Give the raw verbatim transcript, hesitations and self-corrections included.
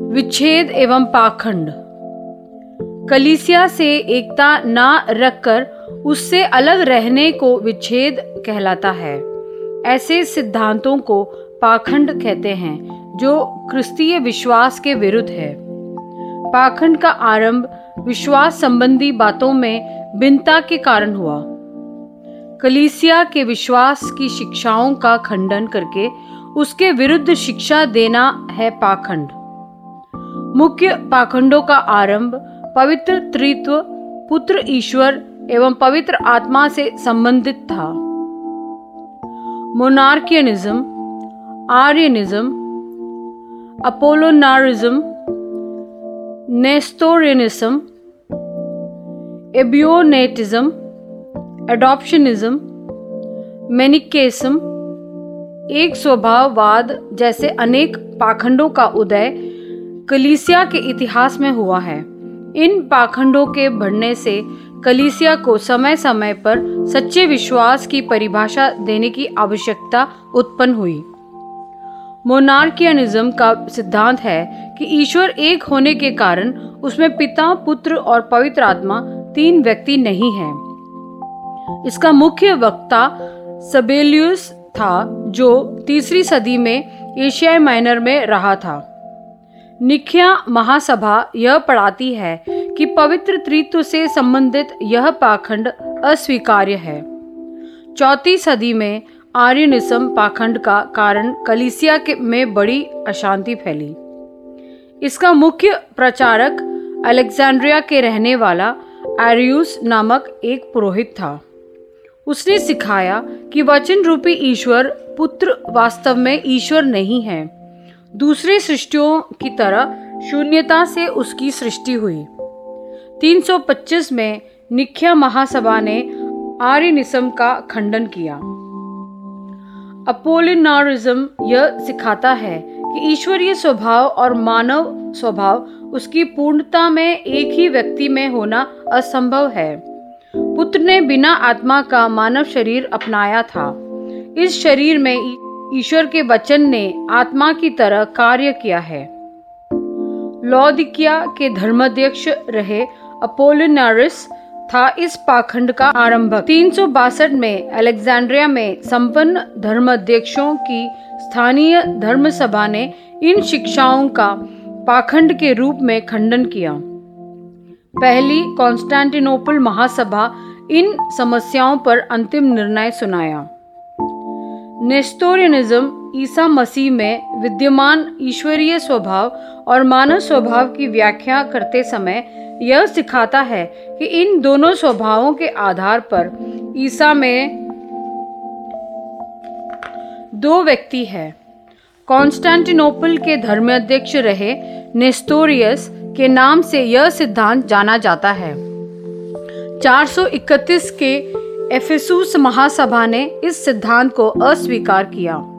विच्छेद एवं पाखंड। कलीसिया से एकता ना रखकर उससे अलग रहने को विच्छेद कहलाता है। ऐसे सिद्धांतों को पाखंड कहते हैं जो क्रिस्तीय विश्वास के विरुद्ध है। पाखंड का आरंभ विश्वास संबंधी बातों में भिन्नता के कारण हुआ। कलीसिया के विश्वास की शिक्षाओं का खंडन करके उसके विरुद्ध शिक्षा देना है पाखंड। मुख्य पाखंडों का आरंभ पवित्र त्रित्व, पुत्र ईश्वर एवं पवित्र आत्मा से संबंधित था। मोनार्कियनिज्म, आर्यनिज्म, अपोलोनारिज्म, नेस्टोरियनिज्म, एबियोनेटिज्म, एडॉप्शनिज्म, मेनिकेइज्म, एक स्वभाववाद जैसे अनेक पाखंडों का उदय कलीसिया के इतिहास में हुआ है। इन पाखंडों के बढ़ने से कलीसिया को समय समय पर सच्चे विश्वास की परिभाषा देने की आवश्यकता उत्पन्न हुई। मोनार्कियनिज्म का सिद्धांत है कि ईश्वर एक होने के कारण उसमें पिता, पुत्र और पवित्र आत्मा तीन व्यक्ति नहीं हैं। इसका मुख्य वक्ता सबेलियुस था जो तीसरी सदी में एशिया माइनर में रहा था। निकिया महासभा यह पढ़ाती है कि पवित्र त्रित्व से संबंधित यह पाखंड अस्वीकार्य है। चौथी सदी में आर्यनिज्म पाखंड का कारण कलीसिया के में बड़ी अशांति फैली। इसका मुख्य प्रचारक अलेक्जेंड्रिया के रहने वाला एरियुस नामक एक पुरोहित था। उसने सिखाया कि वचन रूपी ईश्वर पुत्र वास्तव में ईश्वर नहीं है। दूसरे सृष्टियों की तरह शून्यता से उसकी सृष्टि हुई। तीन सौ पच्चीस में निकिया महासभा ने आर्यनिज्म का खंडन किया। अपोलिनारिज्म यह सिखाता है कि ईश्वरीय स्वभाव और मानव स्वभाव उसकी पूर्णता में एक ही व्यक्ति में होना असंभव है। पुत्र ने बिना आत्मा का मानव शरीर अपनाया था। इस शरीर में ईश्वर के वचन ने आत्मा की तरह कार्य किया है। लौदीकिया के धर्माध्यक्ष रहे अपोलिनारिस था इस पाखंड का आरंभक। तीन सौ बासठ में अलेक्जेंड्रिया में संपन्न धर्माध्यक्षों की स्थानीय धर्म सभा ने इन शिक्षाओं का पाखंड के रूप में खंडन किया। पहली कॉन्स्टेंटिनोपल महासभा इन समस्याओं पर अंतिम निर्णय सुनाया। नेस्टोरियनिज्म ईसा मसीह में विद्यमान ईश्वरीय स्वभाव और मानव स्वभाव की व्याख्या करते समय यह सिखाता है कि इन दोनों स्वभावों के आधार पर ईसा में दो व्यक्ति हैं। कॉन्स्टेंटिनोपल के धर्माध्यक्ष रहे नेस्टोरियस के नाम से यह सिद्धांत जाना जाता है। चार सौ इकतीस के एफेसुस महासभा ने इस सिद्धांत को अस्वीकार किया।